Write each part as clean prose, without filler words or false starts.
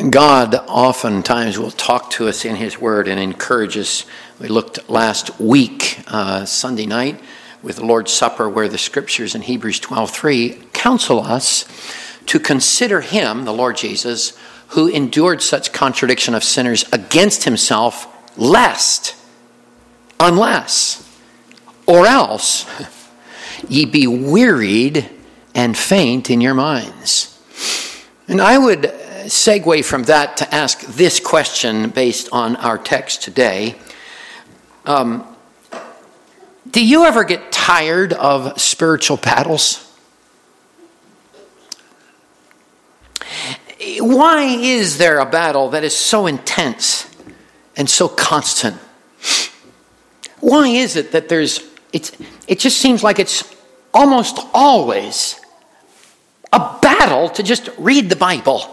And God oftentimes will talk to us in His Word and encourage us. We looked last week, Sunday night, with the Lord's Supper, where the Scriptures in Hebrews 12:3 counsel us to consider Him, the Lord Jesus, who endured such contradiction of sinners against Himself, unless, or else, ye be wearied and faint in your minds. And I would segue from that to ask this question based on our text today. Do you ever get tired of spiritual battles? Why is there a battle that is so intense and so constant? Why is it that it just seems like it's almost always a battle to just read the Bible?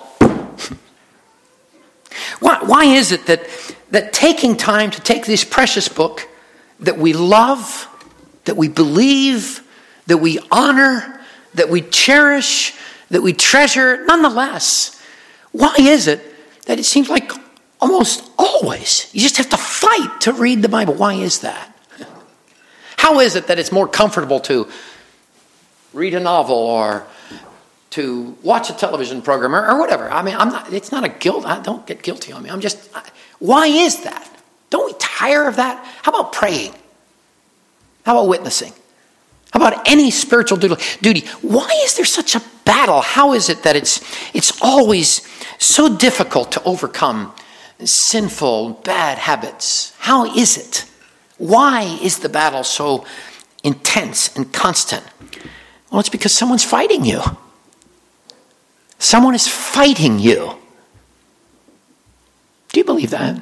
Why is it that taking time to take this precious book that we love, that we believe, that we honor, that we cherish, that we treasure, nonetheless, why is it that it seems like almost always you just have to fight to read the Bible? Why is that? How is it that it's more comfortable to read a novel or to watch a television program or whatever? I mean, it's not a guilt. Don't get guilty on me. Why is that? Don't we tire of that? How about praying? How about witnessing? How about any spiritual duty? Why is there such a battle? How is it that it's always so difficult to overcome sinful, bad habits? How is it? Why is the battle so intense and constant? Well, it's because someone's fighting you. Someone is fighting you. Do you believe that?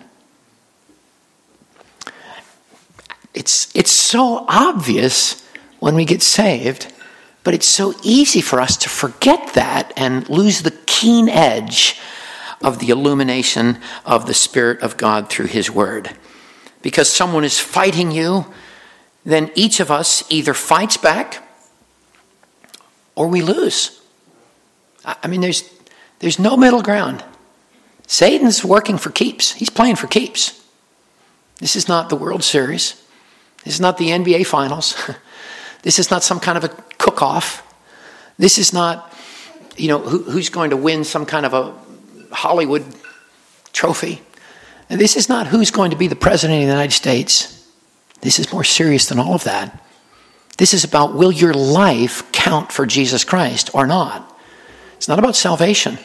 It's so obvious when we get saved, but it's so easy for us to forget that and lose the keen edge of the illumination of the Spirit of God through His Word. Because someone is fighting you, then each of us either fights back or we lose. I mean, there's no middle ground. Satan's working for keeps. He's playing for keeps. This is not the World Series. This is not the NBA Finals. This is not some kind of a cook-off. This is not, who's going to win some kind of a Hollywood trophy. And this is not who's going to be the president of the United States. This is more serious than all of that. This is about, will your life count for Jesus Christ or not? It's not about salvation.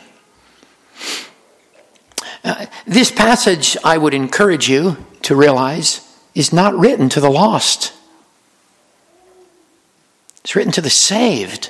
This passage, I would encourage you to realize, is not written to the lost. It's written to the saved.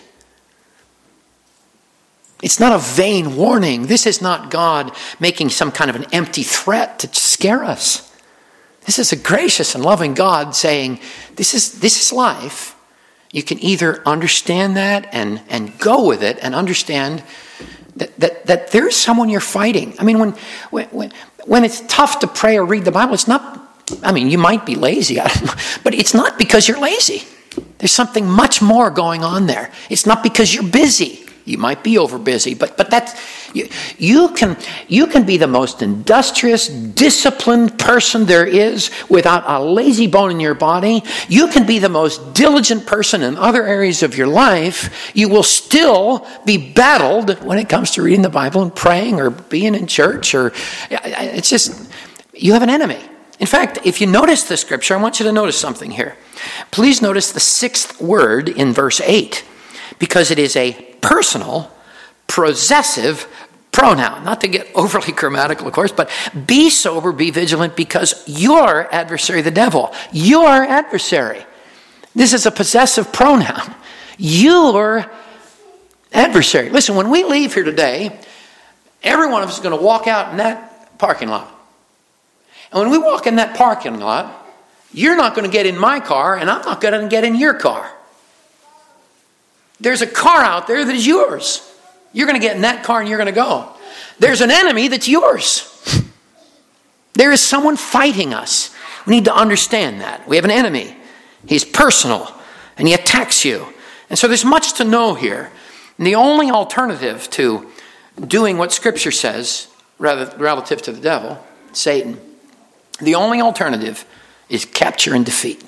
It's not a vain warning. This is not God making some kind of an empty threat to scare us. This is a gracious and loving God saying, this is life. You can either understand that and go with it and understand that there's someone you're fighting. I mean, when it's tough to pray or read the Bible, it's not, you might be lazy, but it's not because you're lazy. There's something much more going on there. It's not because you're busy. You might be over busy, but that's you can be the most industrious, disciplined person there is without a lazy bone in your body. You can be the most diligent person in other areas of your life. You will still be battled when it comes to reading the Bible and praying or being in church. Or it's just, you have an enemy. In fact, if you notice the scripture, I want you to notice something here. Please notice the 6th word in verse 8, because it is a personal, possessive pronoun. Not to get overly grammatical, of course, but be sober, be vigilant, because your adversary, the devil, your adversary. This is a possessive pronoun. Your adversary. Listen, when we leave here today, every one of us is going to walk out in that parking lot. And when we walk in that parking lot, you're not going to get in my car, and I'm not going to get in your car. There's a car out there that is yours. You're going to get in that car and you're going to go. There's an enemy that's yours. There is someone fighting us. We need to understand that. We have an enemy. He's personal and he attacks you. And so there's much to know here. And the only alternative to doing what Scripture says, relative to the devil, Satan. The only alternative is capture and defeat.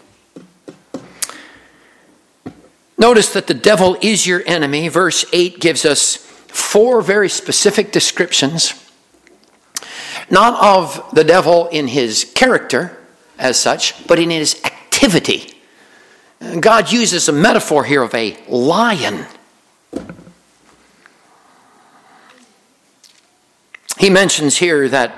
Notice that the devil is your enemy. Verse 8 gives us 4 very specific descriptions, not of the devil in his character as such, but in his activity. God uses a metaphor here of a lion. He mentions here that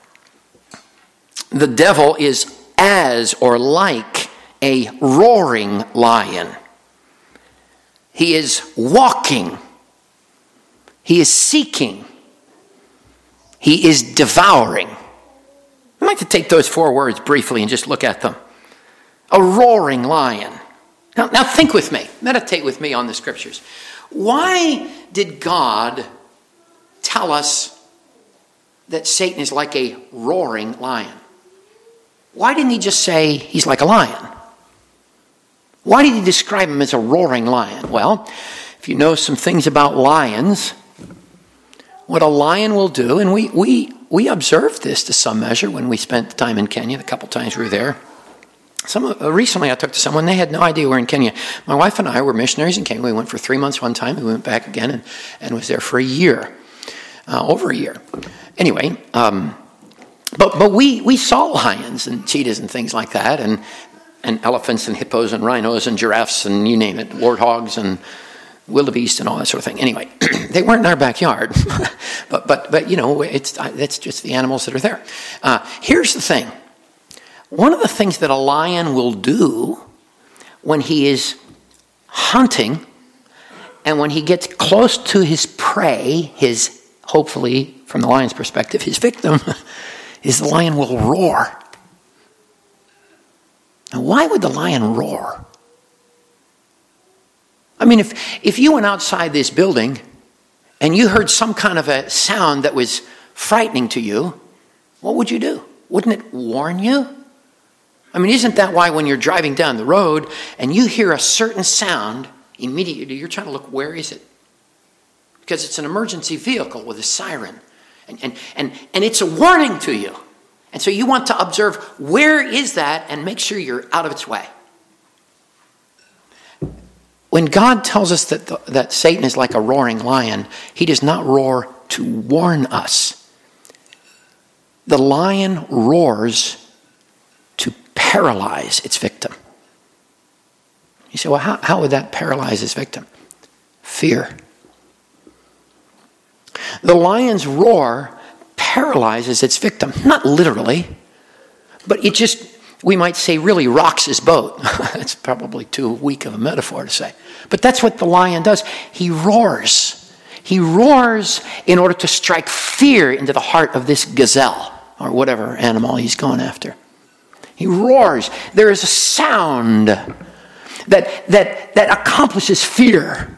the devil is as or like a roaring lion. He is walking. He is seeking. He is devouring. I'd like to take those 4 words briefly and just look at them. A roaring lion. Now think with me. Meditate with me on the scriptures. Why did God tell us that Satan is like a roaring lion? Why didn't he just say he's like a lion? Why did he describe him as a roaring lion? Well, if you know some things about lions, what a lion will do, and we observed this to some measure when we spent time in Kenya, the couple times we were there. Recently I took to someone, they had no idea we're in Kenya. My wife and I were missionaries in Kenya. We went for 3 months one time, we went back again and was there for a year, over a year. Anyway, but we saw lions and cheetahs and things like that, and elephants and hippos and rhinos and giraffes and you name it, warthogs and wildebeest and all that sort of thing. Anyway, they weren't in our backyard, but you know, that's just the animals that are there. Here's the thing. One of the things that a lion will do when he is hunting and when he gets close to his prey, hopefully, from the lion's perspective, his victim, is the lion will roar. Now, why would the lion roar? I mean, if you went outside this building and you heard some kind of a sound that was frightening to you, what would you do? Wouldn't it warn you? I mean, isn't that why when you're driving down the road and you hear a certain sound, immediately you're trying to look, where is it? Because it's an emergency vehicle with a siren. And it's a warning to you. And so you want to observe, where is that, and make sure you're out of its way. When God tells us that Satan is like a roaring lion, he does not roar to warn us. The lion roars to paralyze its victim. You say, well, how would that paralyze its victim? Fear. The lion's roar paralyzes its victim. Not literally, but it just, we might say, really rocks his boat. That's probably too weak of a metaphor to say. But that's what the lion does. He roars. He roars in order to strike fear into the heart of this gazelle or whatever animal he's going after. He roars. There is a sound that accomplishes fear.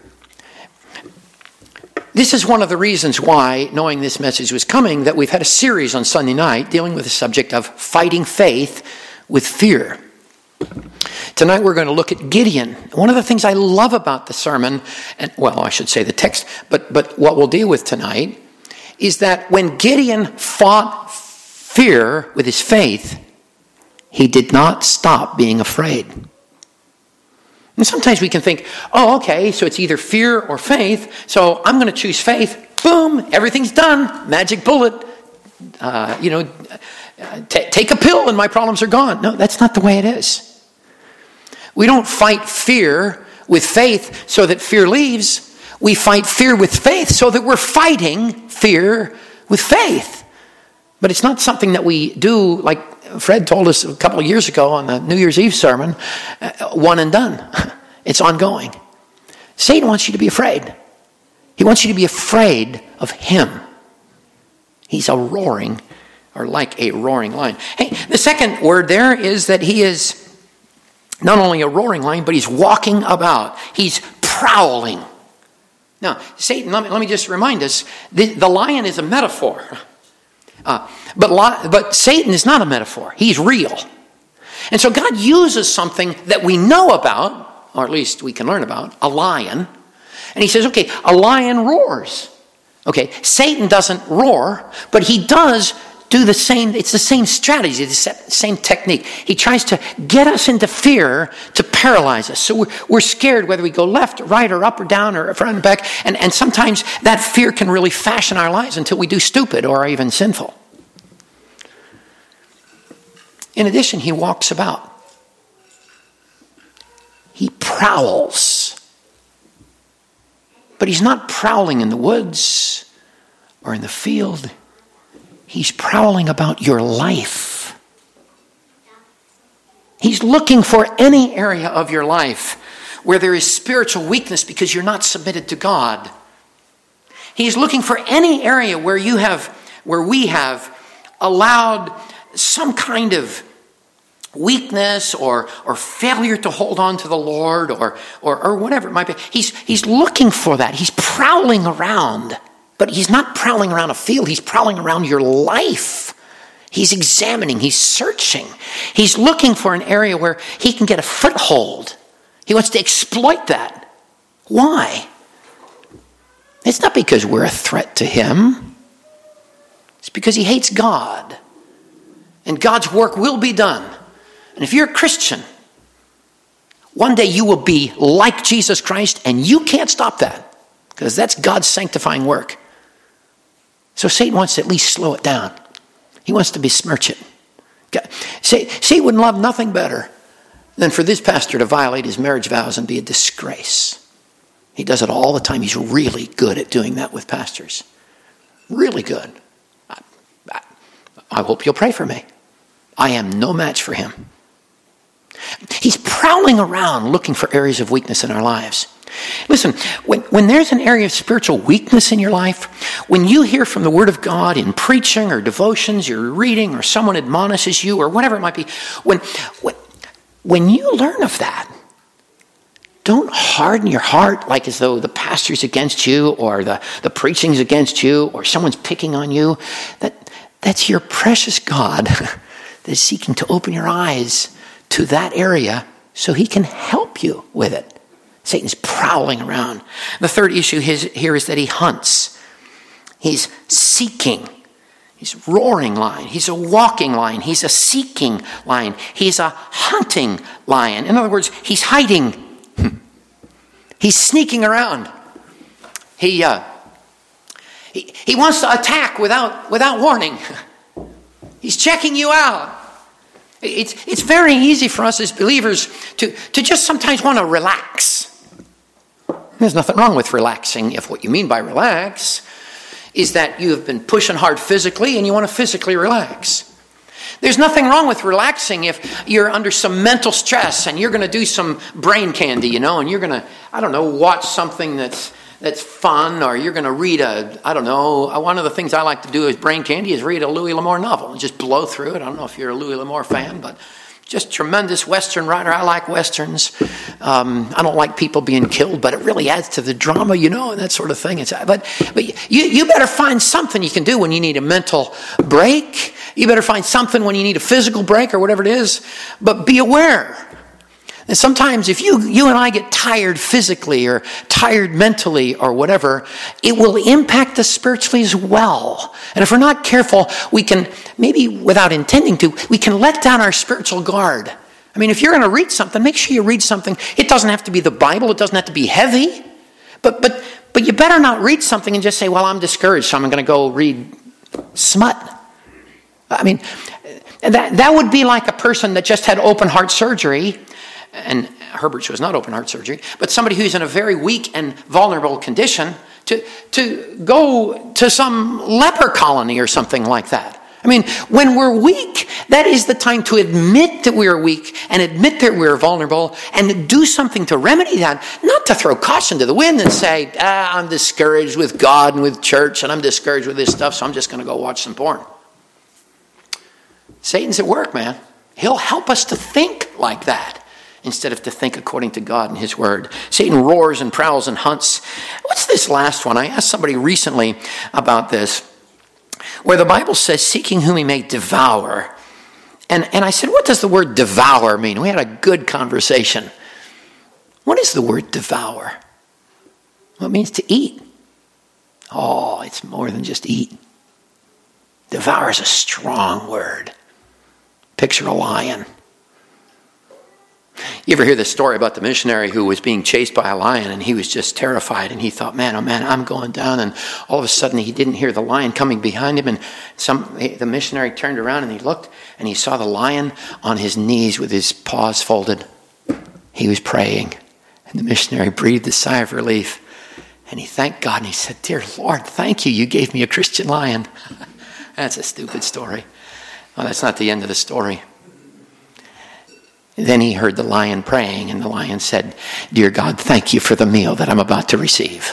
This is one of the reasons why, knowing this message was coming, that we've had a series on Sunday night dealing with the subject of fighting faith with fear. Tonight we're going to look at Gideon. One of the things I love about the sermon, and well, I should say the text, but what we'll deal with tonight, is that when Gideon fought fear with his faith, he did not stop being afraid. And sometimes we can think, oh, okay, so it's either fear or faith, so I'm going to choose faith. Boom, everything's done. Magic bullet. Take a pill and my problems are gone. No, that's not the way it is. We don't fight fear with faith so that fear leaves. We fight fear with faith so that we're fighting fear with faith. But it's not something that we do like Fred told us a couple of years ago on the New Year's Eve sermon, one and done. It's ongoing. Satan wants you to be afraid. He wants you to be afraid of him. He's a roaring, or like a roaring lion. Hey, the second word there is that he is not only a roaring lion, but he's walking about. He's prowling. Now, Satan, let me just remind us, the lion is a metaphor. But Satan is not a metaphor. He's real. And so God uses something that we know about, or at least we can learn about, a lion. And he says, okay, a lion roars. Okay, Satan doesn't roar, but he does do the same. It's the same strategy, the same technique. He tries to get us into fear to paralyze us. So we're scared whether we go left, right, or up or down, or front and back. And sometimes that fear can really fashion our lives until we do stupid or even sinful. In addition, he walks about. He prowls. But he's not prowling in the woods or in the field. He's prowling about your life. He's looking for any area of your life where there is spiritual weakness because you're not submitted to God. He's looking for any area where we have allowed some kind of weakness or failure to hold on to the Lord or whatever it might be. He's looking for that. He's prowling around. But he's not prowling around a field. He's prowling around your life. He's examining. He's searching. He's looking for an area where he can get a foothold. He wants to exploit that. Why? It's not because we're a threat to him. It's because he hates God. And God's work will be done. And if you're a Christian, one day you will be like Jesus Christ, and you can't stop that because that's God's sanctifying work. So Satan wants to at least slow it down. He wants to besmirch it. Satan would love nothing better than for this pastor to violate his marriage vows and be a disgrace. He does it all the time. He's really good at doing that with pastors. Really good. I hope you'll pray for me. I am no match for him. He's prowling around looking for areas of weakness in our lives. Listen, when there's an area of spiritual weakness in your life, when you hear from the Word of God in preaching or devotions you're reading or someone admonishes you or whatever it might be, when you learn of that, don't harden your heart like as though the pastor's against you or the preaching's against you or someone's picking on you. That's your precious God that is seeking to open your eyes to that area so he can help you with it. Satan's prowling around. The third issue here is that he hunts. He's seeking. He's a roaring lion. He's a walking lion. He's a seeking lion. He's a hunting lion. In other words, he's hiding. He's sneaking around. He wants to attack without warning. He's checking you out. It's very easy for us as believers to just sometimes want to relax. There's nothing wrong with relaxing if what you mean by relax is that you have been pushing hard physically and you want to physically relax. There's nothing wrong with relaxing if you're under some mental stress and you're going to do some brain candy, and you're going to, watch something that's fun, or you're going to read one of the things I like to do as brain candy is read a Louis L'Amour novel and just blow through it. I don't know if you're a Louis L'Amour fan, but just tremendous Western writer. I like Westerns. I don't like people being killed, but it really adds to the drama, and that sort of thing. But you better find something you can do when you need a mental break. You better find something when you need a physical break or whatever it is. But be aware. And sometimes if you and I get tired physically or tired mentally or whatever, it will impact us spiritually as well. And if we're not careful, we can, maybe without intending to, we can let down our spiritual guard. I mean, if you're going to read something, make sure you read something. It doesn't have to be the Bible. It doesn't have to be heavy. But you better not read something and just say, well, I'm discouraged, so I'm going to go read smut. I mean, that would be like a person that just had open heart surgery. And Herbert's was not open heart surgery, but somebody who's in a very weak and vulnerable condition to go to some leper colony or something like that. I mean, when we're weak, that is the time to admit that we're weak and admit that we're vulnerable and do something to remedy that, not to throw caution to the wind and say, I'm discouraged with God and with church and I'm discouraged with this stuff, so I'm just going to go watch some porn. Satan's at work, man. He'll help us to think like that, instead of to think according to God and his word. Satan roars and prowls and hunts. What's this last one? I asked somebody recently about this, where the Bible says, seeking whom he may devour. And I said, what does the word devour mean? We had a good conversation. What is the word devour? Well, it means to eat. Oh, it's more than just eat. Devour is a strong word. Picture a lion. You ever hear the story about the missionary who was being chased by a lion and he was just terrified and he thought, man, oh man, I'm going down, and all of a sudden he didn't hear the lion coming behind him, and the missionary turned around and he looked and he saw the lion on his knees with his paws folded. He was praying, and the missionary breathed a sigh of relief and he thanked God and he said, dear Lord, thank you, you gave me a Christian lion. That's a stupid story. Well, that's not the end of the story. Then he heard the lion praying, and the lion said, dear God, thank you for the meal that I'm about to receive.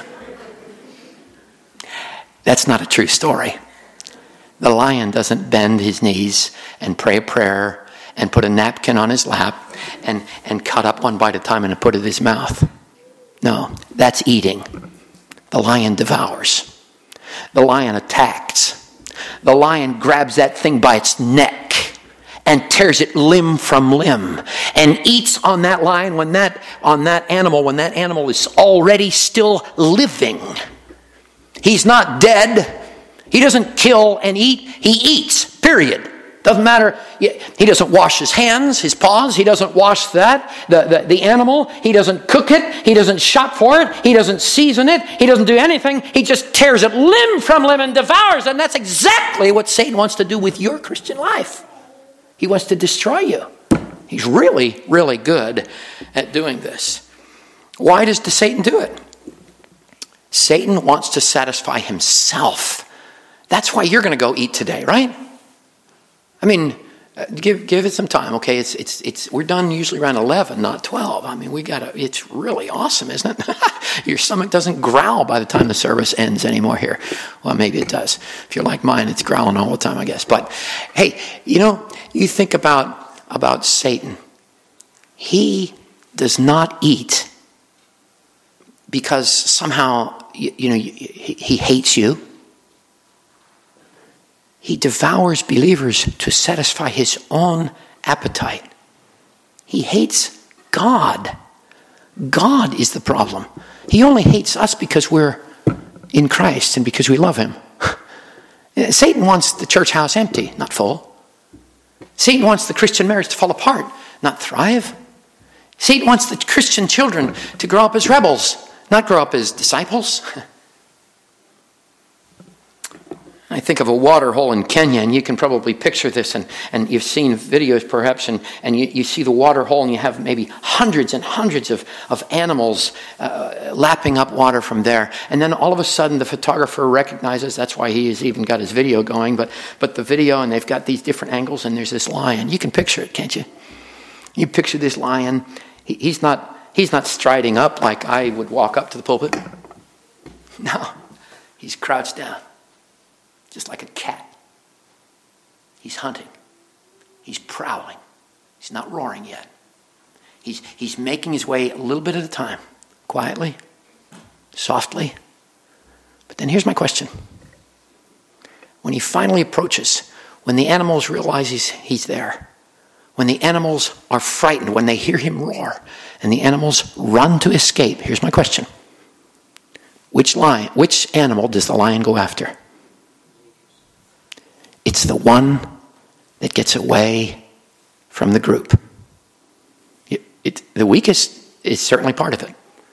That's not a true story. The lion doesn't bend his knees and pray a prayer and put a napkin on his lap and cut up one bite at a time and put it in his mouth. No, that's eating. The lion devours. The lion attacks. The lion grabs that thing by its neck and tears it limb from limb and eats on that lion when that animal is already still living. He's not dead. He doesn't kill and eat. He eats, period. Doesn't matter. He doesn't wash his hands, his paws. He doesn't wash the animal. He doesn't cook it. He doesn't shop for it. He doesn't season it. He doesn't do anything. He just tears it limb from limb and devours. And that's exactly what Satan wants to do with your Christian life. He wants to destroy you. He's really, really good at doing this. Why does Satan do it? Satan wants to satisfy himself. That's why you're going to go eat today, right? I mean, give it some time, okay? It's we're done usually around 11, not 12. I mean, it's really awesome, isn't it? Your stomach doesn't growl by the time the service ends anymore here. Well, maybe it does. If you're like mine, it's growling all the time, I guess. But hey, you think about Satan. He does not eat because somehow he hates you. He devours believers to satisfy his own appetite. He hates God. God is the problem. He only hates us because we're in Christ and because we love him. Satan wants the church house empty, not full. Satan wants the Christian marriage to fall apart, not thrive. Satan wants the Christian children to grow up as rebels, not grow up as disciples. I think of a water hole in Kenya, and you can probably picture this, and you've seen videos perhaps, and you see the water hole, and you have maybe hundreds and hundreds of animals lapping up water from there. And then all of a sudden the photographer recognizes, that's why he has even got his video going, but the video, and they've got these different angles, and there's this lion. You can picture it, can't you? You picture this lion. He's not striding up like I would walk up to the pulpit. No, he's crouched down. Just like a cat. He's hunting. He's prowling. He's not roaring yet. He's making his way a little bit at a time. Quietly. Softly. But then here's my question. When he finally approaches, when the animals realize he's there, when the animals are frightened, when they hear him roar, and the animals run to escape, here's my question. Which animal does the lion go after? It's the one that gets away from the group. The weakest is certainly part of it.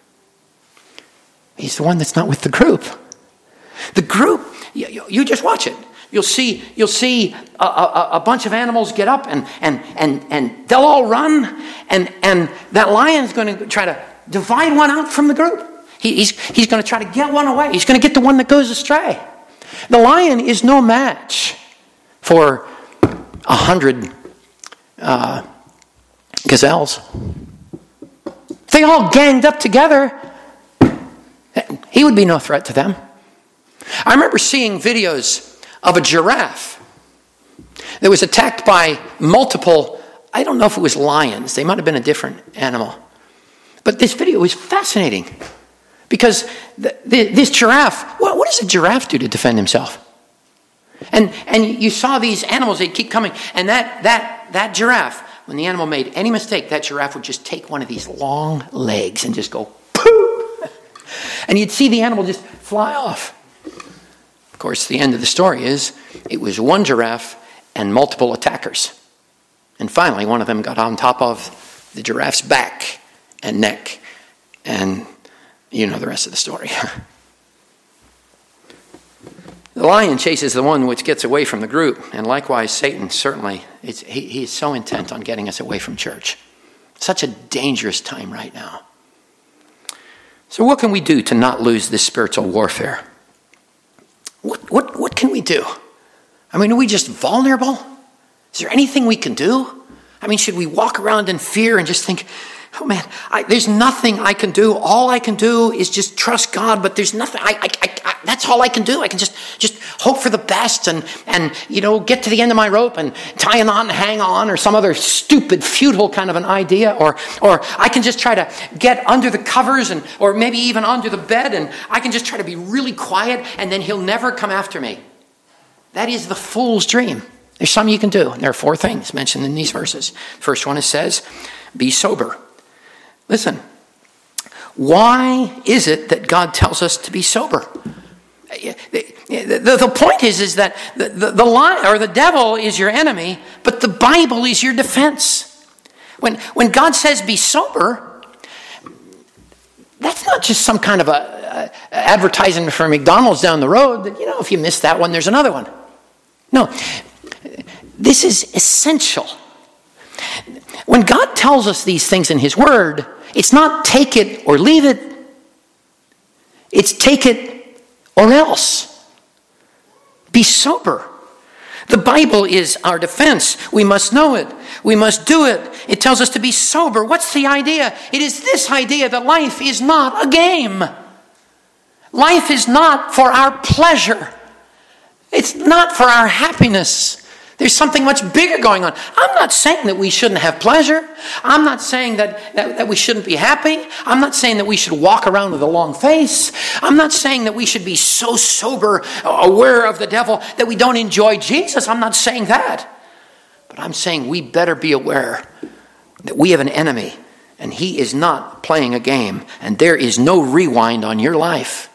He's the one that's not with the group. The group, you just watch it. You'll see a bunch of animals get up and they'll all run, and that lion's going to try to divide one out from the group. He's going to try to get one away. He's going to get the one that goes astray. The lion is no match for 100 gazelles. They all ganged up together. He would be no threat to them. I remember seeing videos of a giraffe that was attacked by multiple, I don't know if it was lions. They might have been a different animal. But this video was fascinating because this giraffe, what does a giraffe do to defend himself? And you saw these animals, they'd keep coming. And that giraffe, when the animal made any mistake, that giraffe would just take one of these long legs and just go, poof! And you'd see the animal just fly off. course, the end of the story is it was one giraffe and multiple attackers. And finally, one of them got on top of the giraffe's back and neck. And you know the rest of the story. The lion chases the one which gets away from the group. And likewise, Satan certainly, he is so intent on getting us away from church. Such a dangerous time right now. So what can we do to not lose this spiritual warfare? What can we do? I mean, are we just vulnerable? Is there anything we can do? I mean, should we walk around in fear and just think, oh man, there's nothing I can do. All I can do is just trust God, but there's nothing, that's all I can do. I can just hope for the best and get to the end of my rope and tie a knot and hang on, or some other stupid, futile kind of an idea. Or I can just try to get under the covers or maybe even under the bed, and I can just try to be really quiet, and then he'll never come after me. That is the fool's dream. There's some you can do. And there are 4 things mentioned in these verses. First one, it says, be sober. Listen, why is it that God tells us to be sober? The point is that the lie or the devil is your enemy, but the Bible is your defense. When God says be sober, that's not just some kind of a advertisement for McDonald's down the road that, if you miss that one, there's another one. No, this is essential. When God tells us these things in his word, it's not take it or leave it. It's take it or else. Be sober. The Bible is our defense. We must know it. We must do it. It tells us to be sober. What's the idea? It is this idea that life is not a game. Life is not for our pleasure. It's not for our happiness. There's something much bigger going on. I'm not saying that we shouldn't have pleasure. I'm not saying that we shouldn't be happy. I'm not saying that we should walk around with a long face. I'm not saying that we should be so sober, aware of the devil, that we don't enjoy Jesus. I'm not saying that. But I'm saying we better be aware that we have an enemy, and he is not playing a game, and there is no rewind on your life.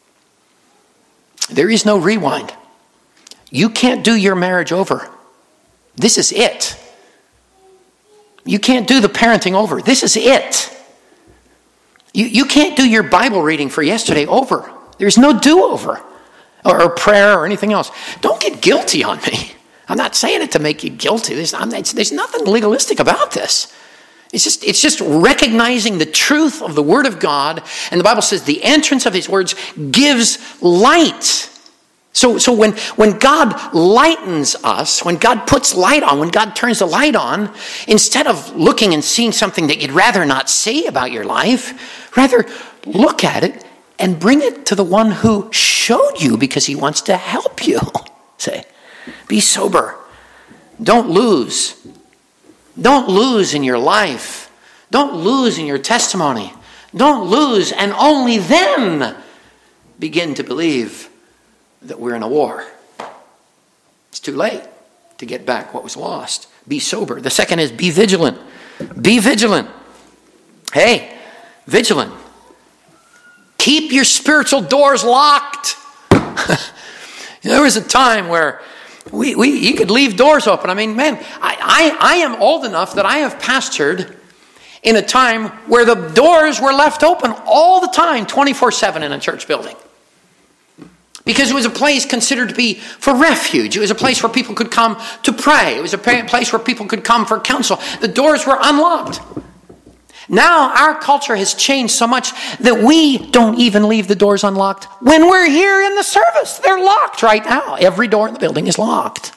There is no rewind. You can't do your marriage over. This is it. You can't do the parenting over. This is it. You can't do your Bible reading for yesterday over. There's no do-over or prayer or anything else. Don't get guilty on me. I'm not saying it to make you guilty. There's nothing legalistic about this. It's just recognizing the truth of the Word of God. And the Bible says the entrance of his words gives light. So when God lightens us, when God puts light on, when God turns the light on, instead of looking and seeing something that you'd rather not see about your life, rather look at it and bring it to the one who showed you, because he wants to help you. Say, be sober. Don't lose. Don't lose in your life. Don't lose in your testimony. Don't lose, and only then begin to believe that we're in a war. It's too late to get back what was lost. Be sober. The second is be vigilant. Be vigilant. Hey, vigilant. Keep your spiritual doors locked. There was a time where you could leave doors open. I mean, man, I am old enough that I have pastored in a time where the doors were left open all the time, 24/7 in a church building. Because it was a place considered to be for refuge. It was a place where people could come to pray. It was a place where people could come for counsel. The doors were unlocked. Now our culture has changed so much that we don't even leave the doors unlocked when we're here in the service. They're locked right now. Every door in the building is locked.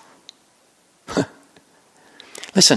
Listen,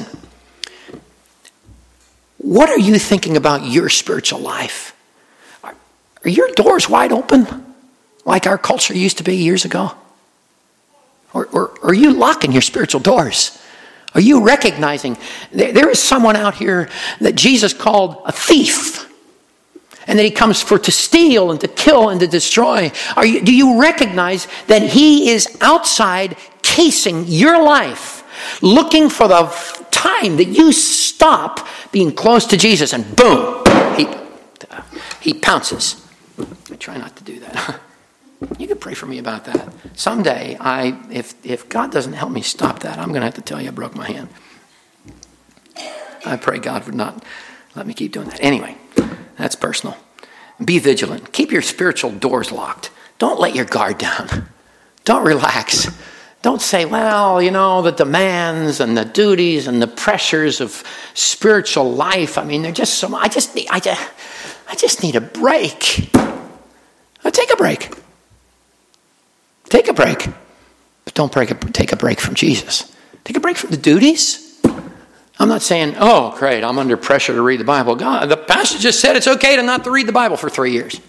what are you thinking about your spiritual life? Are your doors wide open? Like our culture used to be years ago? Or are you locking your spiritual doors? Are you recognizing there is someone out here that Jesus called a thief, and that he comes to steal and to kill and to destroy? Do you recognize that he is outside casing your life, looking for the time that you stop being close to Jesus, and boom, he pounces. I try not to do that. You can pray for me about that. Someday, if God doesn't help me stop that, I'm going to have to tell you I broke my hand. I pray God would not let me keep doing that. Anyway, that's personal. Be vigilant. Keep your spiritual doors locked. Don't let your guard down. Don't relax. Don't say, well, the demands and the duties and the pressures of spiritual life. I mean, they're just so much. I just need a break. Take a break. Take a break. But don't take a break from Jesus. Take a break from the duties. I'm not saying, oh, great, I'm under pressure to read the Bible. God, the pastor just said it's okay not to read the Bible for 3 years.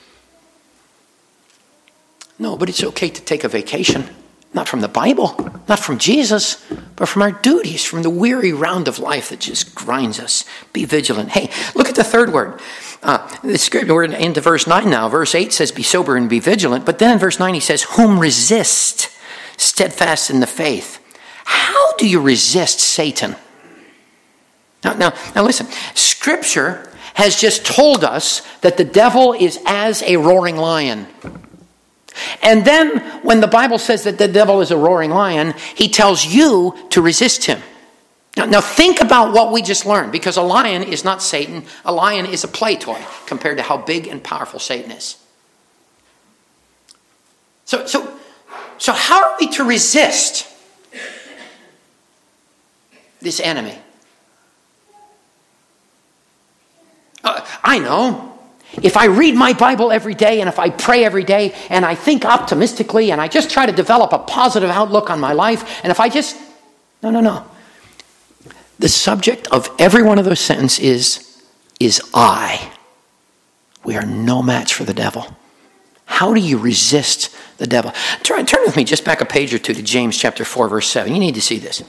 No, but it's okay to take a vacation. Not from the Bible, not from Jesus, but from our duties, from the weary round of life that just grinds us. Be vigilant. Hey, look at the third word. The scripture, we're into verse 9 now. Verse 8 says, be sober and be vigilant. But then in verse 9 he says, whom resist, steadfast in the faith. How do you resist Satan? Now listen. Scripture has just told us that the devil is as a roaring lion. And then when the Bible says that the devil is a roaring lion, he tells you to resist him. Now think about what we just learned, because a lion is not Satan. A lion is a play toy compared to how big and powerful Satan is. So how are we to resist this enemy? I know. If I read my Bible every day and if I pray every day and I think optimistically and I just try to develop a positive outlook on my life, and if I just... No. The subject of every one of those sentences is I. We are no match for the devil. How do you resist the devil? Turn with me just back a page or two to James chapter 4, verse 7. You need to see this.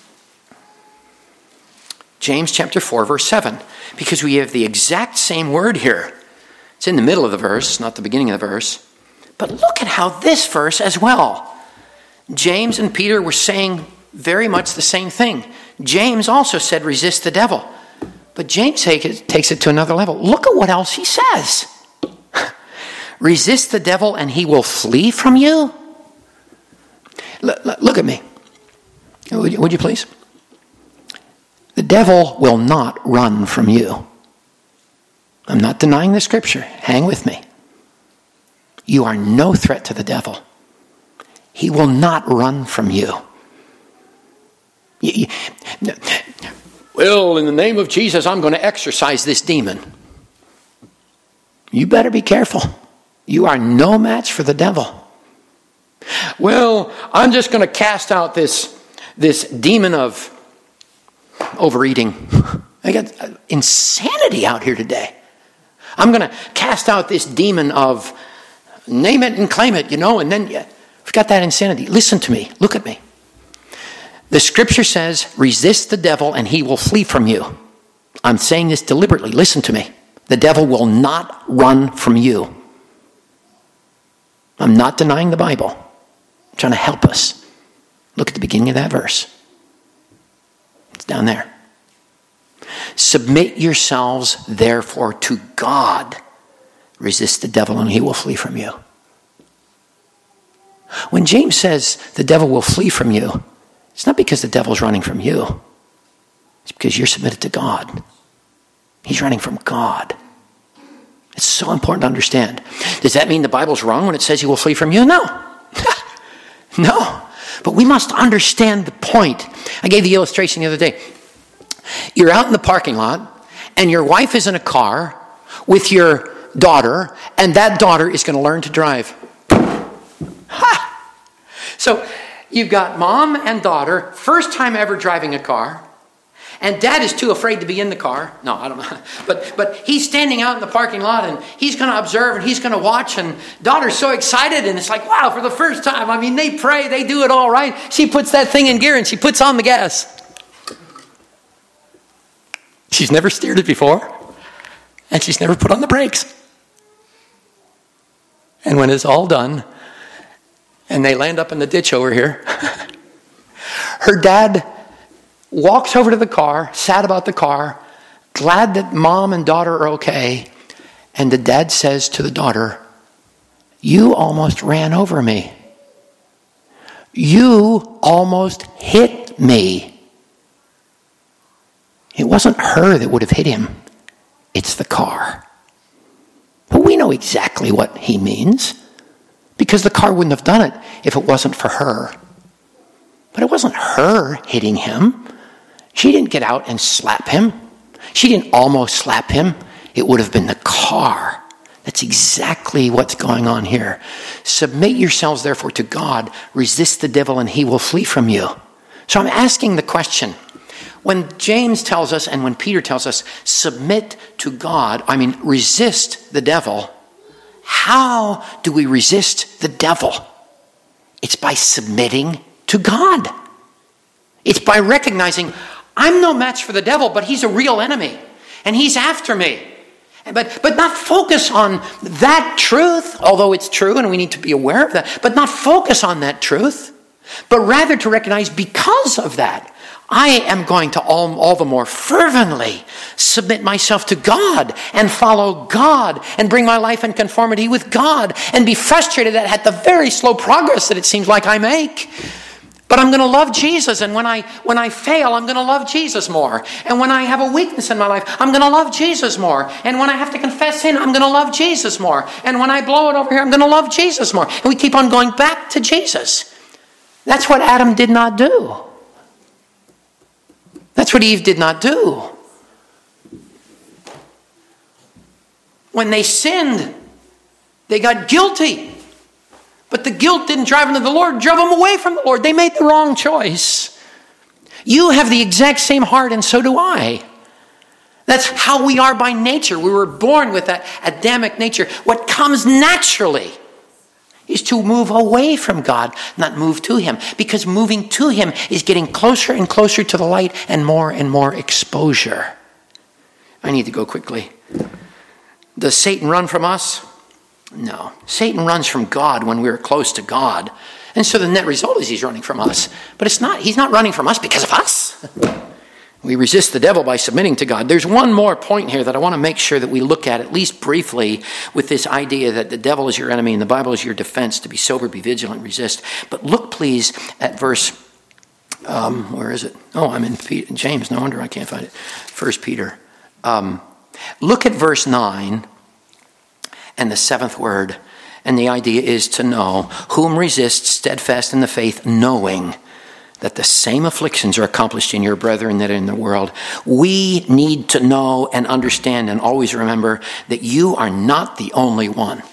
James chapter 4, verse 7. Because we have the exact same word here. It's in the middle of the verse, not the beginning of the verse. But look at how this verse as well. James and Peter were saying very much the same thing. James also said, resist the devil. But James takes it to another level. Look at what else he says. Resist the devil and he will flee from you. Look at me. Would you please? The devil will not run from you. I'm not denying the scripture. Hang with me. You are no threat to the devil. He will not run from you. Well, in the name of Jesus, I'm going to exorcise this demon. You better be careful. You are no match for the devil. Well, I'm just going to cast out this demon of overeating. I got insanity out here today. I'm going to cast out this demon of name it and claim it, and then we've got that insanity. Listen to me. Look at me. The scripture says, resist the devil and he will flee from you. I'm saying this deliberately. Listen to me. The devil will not run from you. I'm not denying the Bible. I'm trying to help us. Look at the beginning of that verse. It's down there. Submit yourselves, therefore, to God. Resist the devil and he will flee from you. When James says the devil will flee from you, it's not because the devil's running from you. It's because you're submitted to God. He's running from God. It's so important to understand. Does that mean the Bible's wrong when it says he will flee from you? No. No. But we must understand the point. I gave the illustration the other day. You're out in the parking lot, and your wife is in a car with your daughter, and that daughter is going to learn to drive. Ha! So you've got mom and daughter, first time ever driving a car, and dad is too afraid to be in the car. No, I don't know. But he's standing out in the parking lot, and he's going to observe, and he's going to watch, and daughter's so excited, and it's like, wow, for the first time. I mean, they pray, they do it all right. She puts that thing in gear, and she puts on the gas. She's never steered it before, and she's never put on the brakes. And when it's all done, and they land up in the ditch over here, her dad walks over to the car, sad about the car, glad that mom and daughter are okay, and the dad says to the daughter, You almost ran over me. You almost hit me. It wasn't her that would have hit him. It's the car. But we know exactly what he means, because the car wouldn't have done it if it wasn't for her. But it wasn't her hitting him. She didn't get out and slap him. She didn't almost slap him. It would have been the car. That's exactly what's going on here. Submit yourselves, therefore, to God. Resist the devil, and he will flee from you. So I'm asking the question. When James tells us, and when Peter tells us, submit to God, resist the devil. How do we resist the devil? It's by submitting to God. It's by recognizing, I'm no match for the devil, but he's a real enemy, and he's after me. But not focus on that truth, although it's true and we need to be aware of that, but not focus on that truth, but rather to recognize, because of that, I am going to all the more fervently submit myself to God and follow God and bring my life in conformity with God and be frustrated at the very slow progress that it seems like I make. But I'm going to love Jesus, and when I fail, I'm going to love Jesus more. And when I have a weakness in my life, I'm going to love Jesus more. And when I have to confess sin, I'm going to love Jesus more. And when I blow it over here, I'm going to love Jesus more. And we keep on going back to Jesus. That's what Adam did not do. That's what Eve did not do. When they sinned, they got guilty. But the guilt didn't drive them to the Lord, drove them away from the Lord. They made the wrong choice. You have the exact same heart, and so do I. That's how we are by nature. We were born with that Adamic nature. What comes naturally is to move away from God, not move to him. Because moving to him is getting closer and closer to the light and more exposure. I need to go quickly. Does Satan run from us? No. Satan runs from God when we're close to God. And so the net result is he's running from us. But he's not running from us because of us. We resist the devil by submitting to God. There's one more point here that I want to make sure that we look at least briefly, with this idea that the devil is your enemy and the Bible is your defense, to be sober, be vigilant, resist. But look, please, at verse, where is it? Oh, I'm in James. No wonder I can't find it. 1 Peter. Look at verse 9 and the 7th word. And the idea is to know, whom resist steadfast in the faith, knowing that the same afflictions are accomplished in your brethren that are in the world. We need to know and understand and always remember that you are not the only one.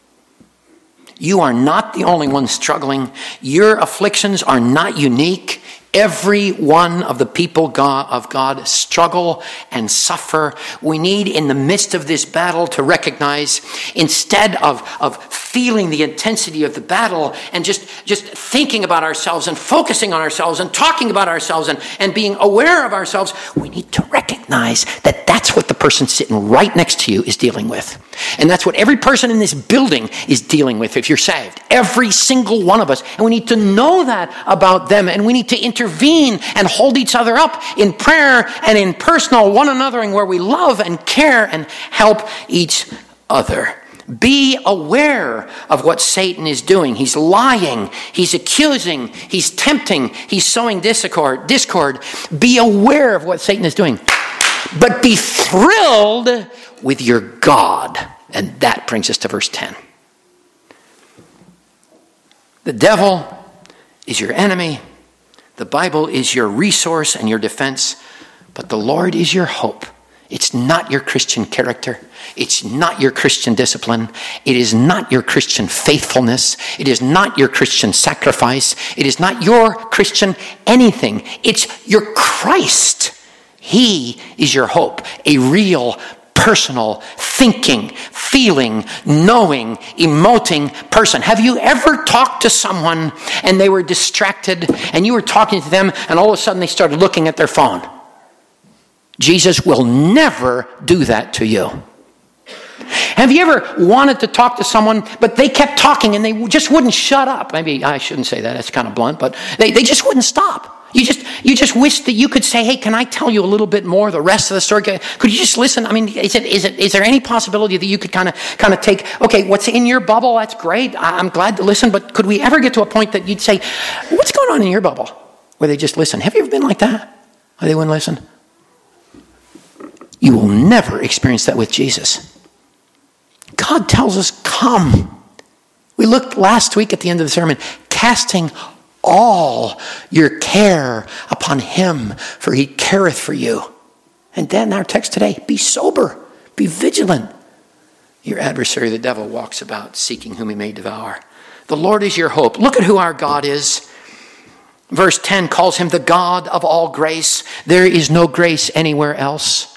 You are not the only one struggling. Your afflictions are not unique. Every one of the people of God struggle and suffer. We need, in the midst of this battle, to recognize, instead of feeling the intensity of the battle and just thinking about ourselves and focusing on ourselves and talking about ourselves and being aware of ourselves, we need to recognize that that's what the person sitting right next to you is dealing with. And that's what every person in this building is dealing with if you're saved. Every single one of us. And we need to know that about them. And we need to intervene and hold each other up in prayer and in personal one anothering, where we love and care and help each other. Be aware of what Satan is doing. He's lying. He's accusing. He's tempting. He's sowing discord. Be aware of what Satan is doing. But be thrilled with your God. And that brings us to verse 10. The devil is your enemy. The Bible is your resource and your defense. But the Lord is your hope. It's not your Christian character. It's not your Christian discipline. It is not your Christian faithfulness. It is not your Christian sacrifice. It is not your Christian anything. It's your Christ. He is your hope, a real, personal, thinking, feeling, knowing, emoting person. Have you ever talked to someone and they were distracted and you were talking to them and all of a sudden they started looking at their phone? Jesus will never do that to you. Have you ever wanted to talk to someone, but they kept talking and they just wouldn't shut up? Maybe I shouldn't say that. That's kind of blunt, but they just wouldn't stop. you just wish that you could say, hey, can I tell you a little bit more, the rest of the story? Could you just listen? I mean, is there any possibility that you could kind of take, okay, what's in your bubble? That's great. I'm glad to listen. But could we ever get to a point that you'd say, what's going on in your bubble? Where they just listen. Have you ever been like that? Where they wouldn't listen? You will never experience that with Jesus. God tells us, come. We looked last week at the end of the sermon, casting all your care upon him, for he careth for you. And then our text today, be sober, be vigilant. Your adversary, the devil, walks about seeking whom he may devour. The Lord is your hope. Look at who our God is. Verse 10 calls him the God of all grace. There is no grace anywhere else.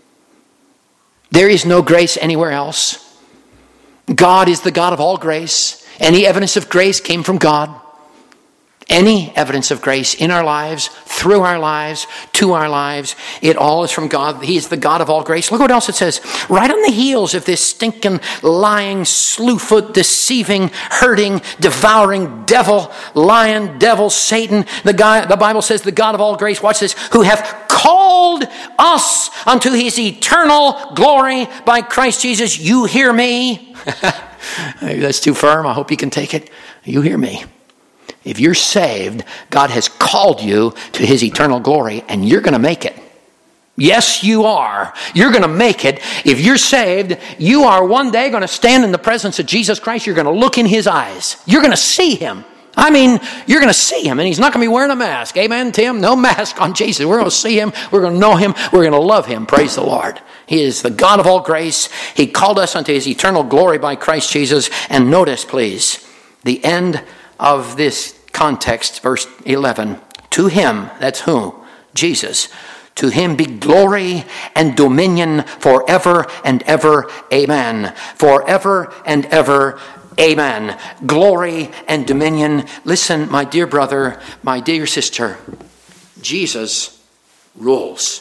There is no grace anywhere else. God is the God of all grace. Any evidence of grace came from God. Any evidence of grace in our lives, through our lives, to our lives, it all is from God. He is the God of all grace. Look what else it says. Right on the heels of this stinking, lying, slewfoot, deceiving, hurting, devouring devil, lion, devil, Satan, the Bible says the God of all grace, watch this, who hath called us unto his eternal glory by Christ Jesus. You hear me? Maybe that's too firm. I hope you can take it. You hear me. If you're saved, God has called you to his eternal glory, and you're going to make it. Yes, you are. You're going to make it. If you're saved, you are one day going to stand in the presence of Jesus Christ. You're going to look in his eyes. You're going to see him. I mean, you're going to see him, and he's not going to be wearing a mask. Amen, Tim? No mask on Jesus. We're going to see him. We're going to know him. We're going to love him. Praise the Lord. He is the God of all grace. He called us unto his eternal glory by Christ Jesus. And notice, please, the end of this context, verse 11. To him, that's who? Jesus. To him be glory and dominion forever and ever. Amen. Forever and ever. Amen. Glory and dominion. Listen, my dear brother, my dear sister, Jesus rules.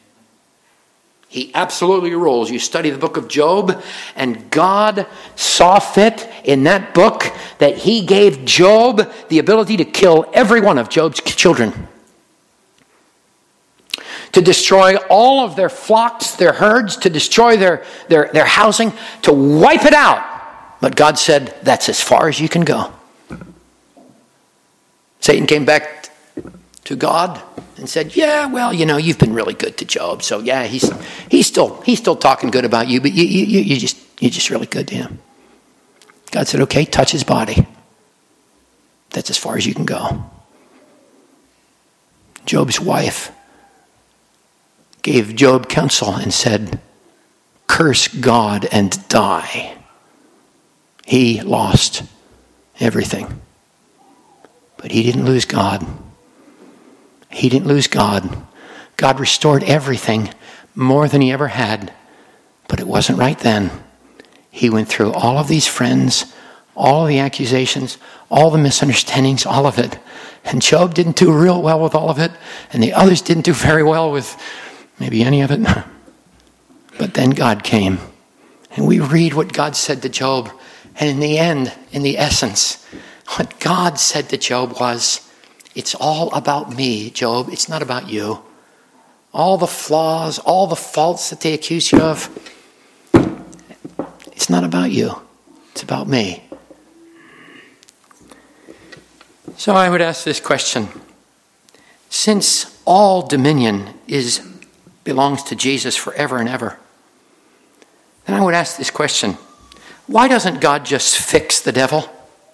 He absolutely rules. You study the book of Job, and God saw fit in that book that he gave Job the ability to kill every one of Job's children. To destroy all of their flocks, their herds, to destroy their housing, to wipe it out. But God said, that's as far as you can go. Satan came back to God and said, yeah, well, you've been really good to Job. So yeah, he's still talking good about you, but you're just really good to him. God said, okay, touch his body. That's as far as you can go. Job's wife gave Job counsel and said, curse God and die. He lost everything. But he didn't lose God. He didn't lose God. God restored everything more than he ever had. But it wasn't right then. He went through all of these friends, all of the accusations, all the misunderstandings, all of it. And Job didn't do real well with all of it. And the others didn't do very well with maybe any of it. But then God came. And we read what God said to Job. And in the end, in the essence, what God said to Job was, it's all about me, Job. It's not about you. All the flaws, all the faults that they accuse you of, it's not about you. It's about me. So I would ask this question. Since all dominion belongs to Jesus forever and ever, then I would ask this question. Why doesn't God just fix the devil?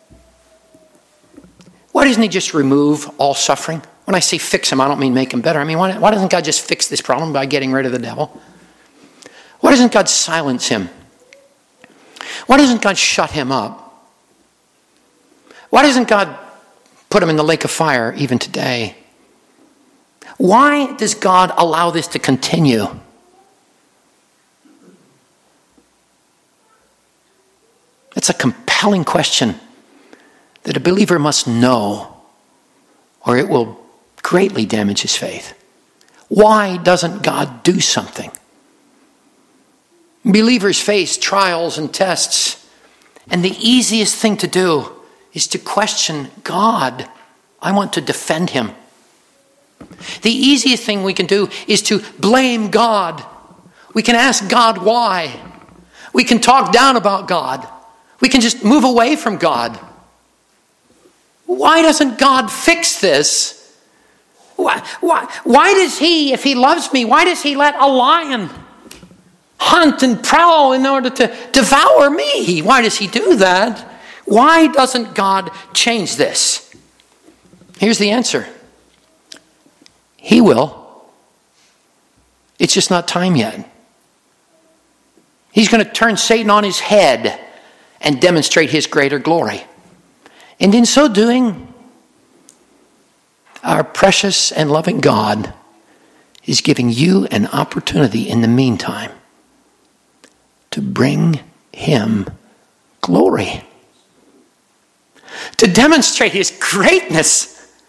Why doesn't he just remove all suffering? When I say fix him, I don't mean make him better. I mean, why doesn't God just fix this problem by getting rid of the devil? Why doesn't God silence him? Why doesn't God shut him up? Why doesn't God put him in the lake of fire even today? Why does God allow this to continue? It's a compelling question that a believer must know, or it will greatly damage his faith. Why doesn't God do something? Believers face trials and tests, and the easiest thing to do is to question God. I want to defend him. The easiest thing we can do is to blame God. We can ask God why. We can talk down about God. We can just move away from God. Why doesn't God fix this? Why does he, if he loves me, why does he let a lion hunt and prowl in order to devour me? Why does he do that? Why doesn't God change this? Here's the answer. He will. It's just not time yet. He's going to turn Satan on his head and demonstrate his greater glory. And in so doing, our precious and loving God is giving you an opportunity in the meantime to bring him glory. To demonstrate his greatness.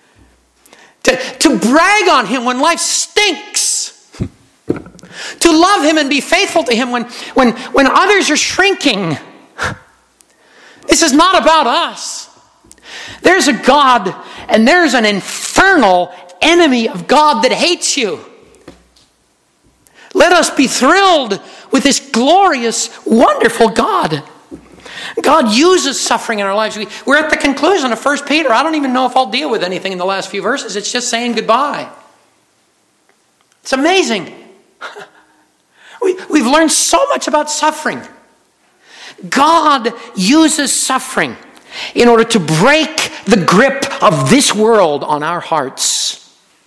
To brag on him when life stinks. To love him and be faithful to him when others are shrinking. This is not about us. There's a God and there's an infernal enemy of God that hates you. Let us be thrilled with this glorious, wonderful God. God uses suffering in our lives. We're at the conclusion of 1 Peter. I don't even know if I'll deal with anything in the last few verses. It's just saying goodbye. It's amazing. We've learned so much about suffering. God uses suffering in order to break the grip of this world on our hearts,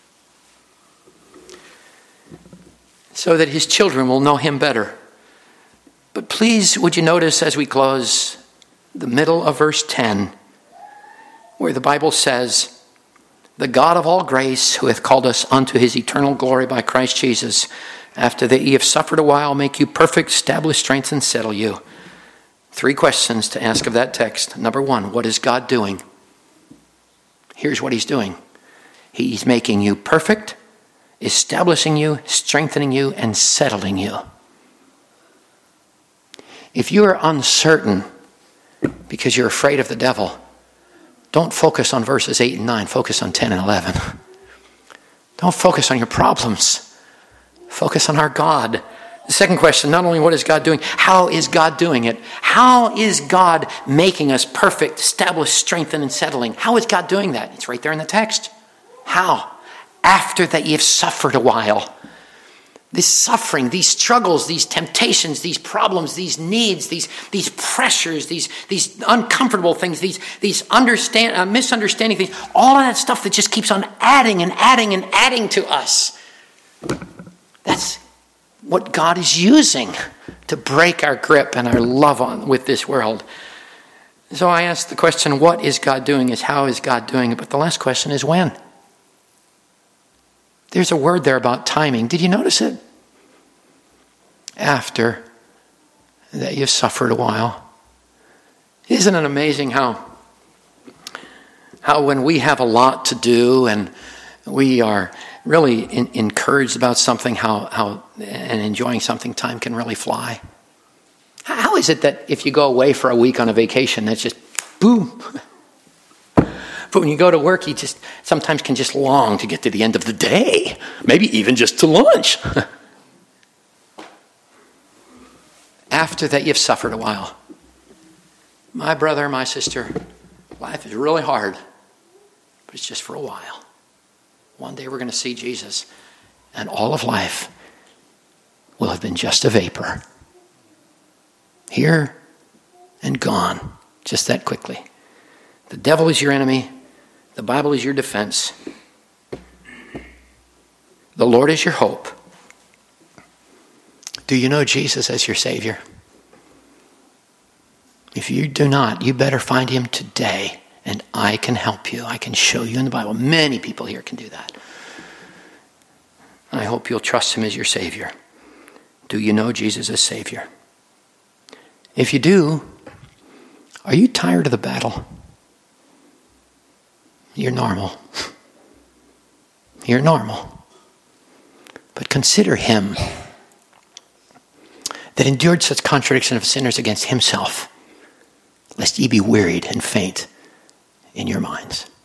so that his children will know him better. But please, would you notice as we close the middle of verse 10, where the Bible says, "The God of all grace, who hath called us unto his eternal glory by Christ Jesus, after that ye have suffered a while, make you perfect, establish, strengthen, settle you." 3 questions to ask of that text. Number 1, what is God doing? Here's what he's doing. He's making you perfect, establishing you, strengthening you, and settling you. If you are uncertain because you're afraid of the devil, don't focus on verses 8 and 9. Focus on 10 and 11. Don't focus on your problems. Focus on our God. The second question, not only what is God doing, how is God doing it? How is God making us perfect, established, strengthened, and settling? How is God doing that? It's right there in the text. How? After that you've suffered a while. This suffering, these struggles, these temptations, these problems, these needs, these pressures, these uncomfortable things, these misunderstanding things, all of that stuff that just keeps on adding and adding and adding to us. That's what God is using to break our grip and our love on with this world. So I ask the question, what is God doing? Is how is God doing it? But the last question is when? There's a word there about timing. Did you notice it? After that you've suffered a while. Isn't it amazing how when we have a lot to do and we are really encouraged about something, how and enjoying something, time can really fly. How is it that if you go away for a week on a vacation, that's just boom? But when you go to work, you just sometimes can just long to get to the end of the day, maybe even just to lunch. After that, you've suffered a while. My brother, my sister, life is really hard, but it's just for a while. One day we're going to see Jesus, and all of life will have been just a vapor. Here and gone, just that quickly. The devil is your enemy. The Bible is your defense. The Lord is your hope. Do you know Jesus as your Savior? If you do not, you better find him today. And I can help you. I can show you in the Bible. Many people here can do that. I hope you'll trust him as your Savior. Do you know Jesus as Savior? If you do, are you tired of the battle? You're normal. You're normal. But consider him that endured such contradiction of sinners against himself, lest ye be wearied and faint in your minds.